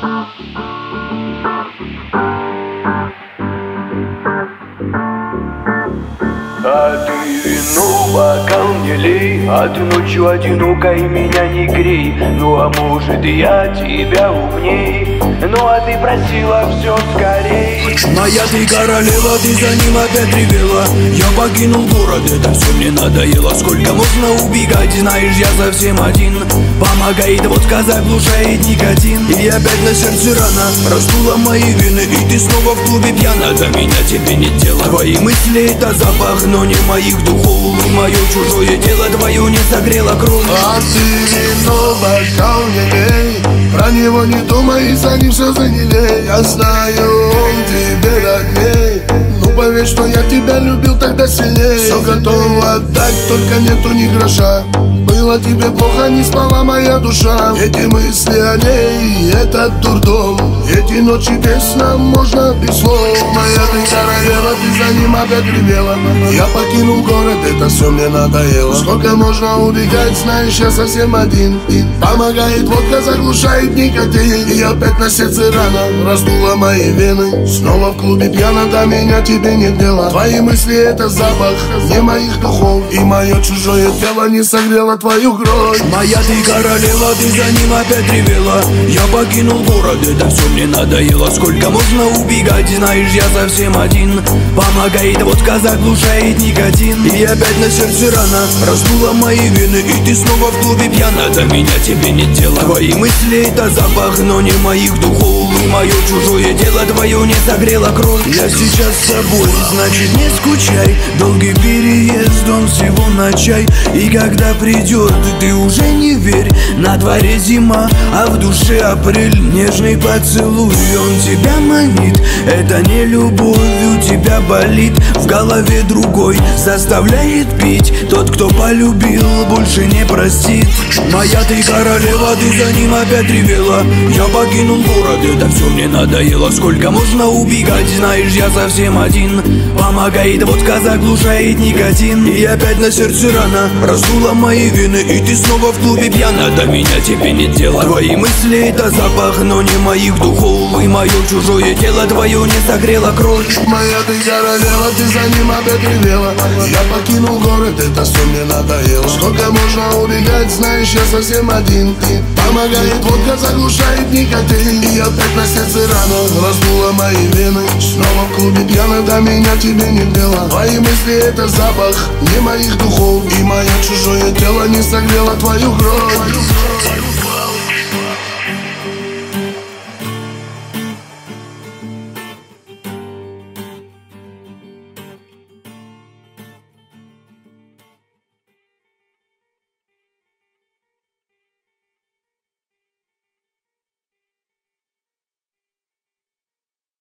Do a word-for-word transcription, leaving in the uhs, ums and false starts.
А ты вино бокал не лей, а ты ночью одинокой меня не грей. Ну а может я тебя умней, ну а ты просила все скорей. Моя ты королева, ты за ним опять ревела. Я покинул город, это все мне надоело. Сколько можно убегать, знаешь, я совсем один. Помогает водка, заглушает никотин. И опять на сердце рана, раздула мои вены. И ты снова в клубе пьяна, до меня тебе нет дела. Твои мысли это запах, но не моих духов. И мое чужое тело твое не согрело кровь. А ты вино бокал не лей, про него не думай и за ним все занялей. Я знаю, он тебе родней, ну поверь, что я тебя любил тогда сильней. Все готово отдать, только нету ни гроша. Было тебе плохо, не спала моя душа. Эти мысли о ней, этот дурдом, эти ночи без сна, можно без слов. Моя ты королева, ты за ним опять ревела. Я покинул город, это все мне надоело. Сколько можно убегать, знаешь, я совсем один. И помогает водка, заглушает никотин. И опять на сердце рана, раздула мои вены. Снова в клубе пьяна, до меня тебе нет дела. Твои мысли это запах, не моих духов. И мое чужое тело не согрело твою кровь. Моя ты королева, ты за ним опять ревела. Я покинул город, это все мне надоело. Сколько можно убегать, знаешь, я совсем один. Помогает водка, заглушает никотин. И опять на сердце рана, раздула мои вены. И ты снова в клубе пьяна, до меня тебе нет дела. Твои мысли это запах, но не моих духов. И мое чужое тело твое не согрело кровь. Я сейчас с собой, значит не скучай. Долгий переезд, он всего на чай. И когда придет, ты уже не верь. На дворе зима, а в душе апрель. Нежный поцелуй, он тебя манит. Это не любовь, у тебя болит. В голове другой заставляет пить. Тот, кто полюбил, больше не простит. Моя ты королева, ты за ним опять ревела. Я покинул город, это все мне надоело. Сколько можно убегать, знаешь, я совсем один. Помогает водка, заглушает никотин. И опять на сердце рана, раздула мои вены. И ты снова в клубе пьяна, до меня тебе нет дела. Твои мысли это запах, но не моих духов. И мое чужое тело твое не согрело кровь. Моя ты королева, ты за ним опять ревела. Я покинул город, это все мне надоело. Сколько можно убегать, знаешь, я совсем один. Помогает водка, заглушает никотин. И опять на сердце рана, раздула мои вены. Снова в клубе пьяна, до меня тебе нет дела. Твои мысли это запах, не моих духов. И мое чужое тело не согрело твою кровь.